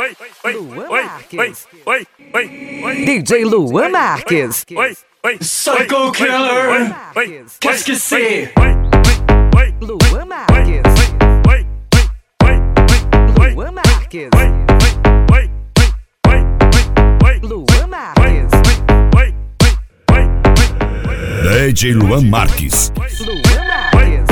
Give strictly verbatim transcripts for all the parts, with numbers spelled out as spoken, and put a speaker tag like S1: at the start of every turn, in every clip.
S1: Luan Marques. D J Luan Marques.
S2: Psycho Killer. Qu'est-ce que c'est?
S1: Luan Marques. Luan Marques. Luan Marques.
S3: D J Luan Marques.
S1: Luan Marques.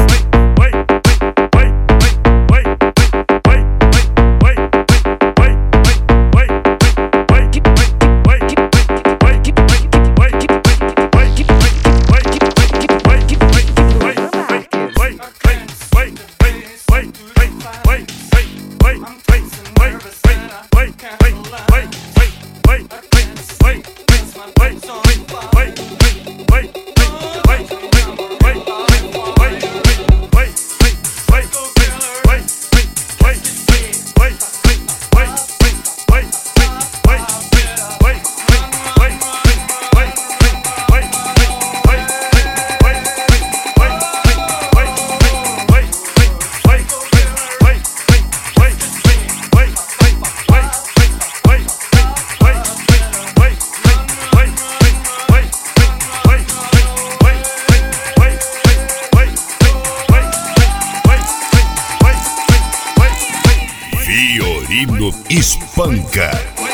S3: Fiorino espanca.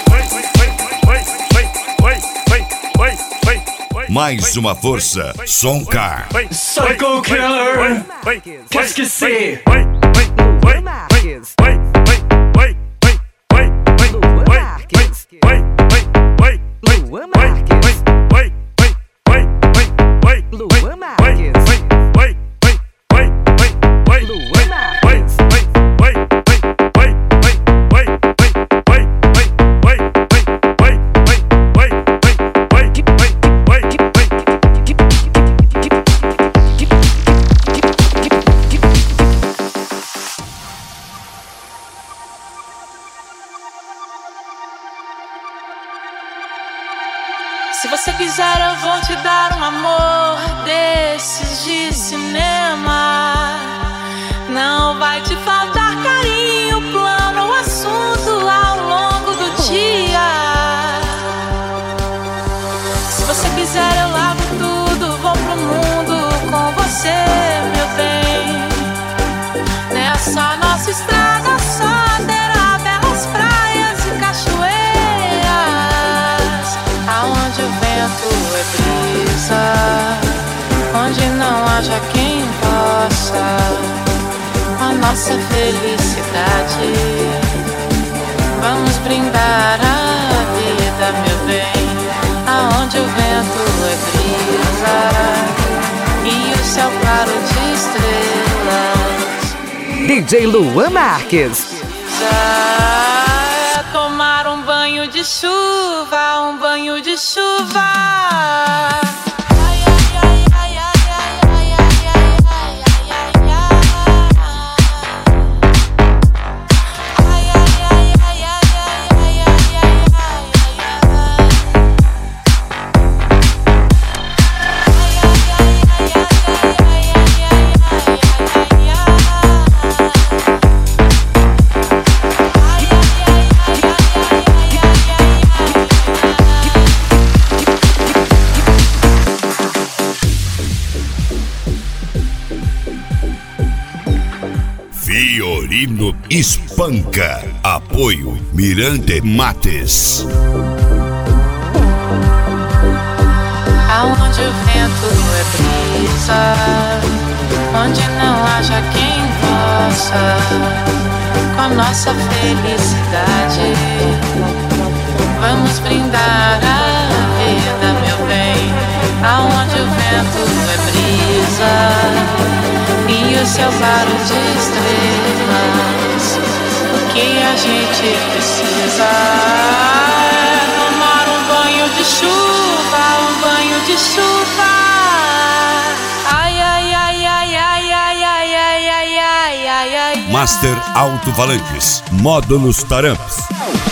S3: Mais uma força, Soncar.
S2: Psycho Killer. Qu'est-ce que c'est?
S1: Luan Marques. Luan Marques. Luan Marques. Luan Marques. Luan Marques.
S4: Se você quiser eu vou te dar um amor desses de cinema. Não vai te faltar carinho, plano ou assunto ao longo do dia. Se você quiser eu largo tudo, vou pro mundo com você, meu bem. Nessa nossa estrada só terá belas praias e cachoeiras, aonde o vento é brisa, onde não haja quem possa com a nossa felicidade. Vamos brindar a vida, meu bem, aonde o vento é brisa e o céu claro de estrelas.
S1: D J Luan Marques.
S4: É tomar um banho de chuva, um banho de chuva.
S3: Fiorino espanca. Apoio Mirante Mates.
S4: Aonde o vento é brisa, onde não haja quem possa com a nossa felicidade. Vamos brindar a vida, meu bem, aonde o vento é brisa e o céu claro de estrelas. O que a gente precisa é tomar um banho de chuva, um banho de chuva. Ai, ai, ai, ai, ai, ai, ai, ai, ai, ai, ai, ai.
S3: Master Alto-Falantes. Módulos Taramps.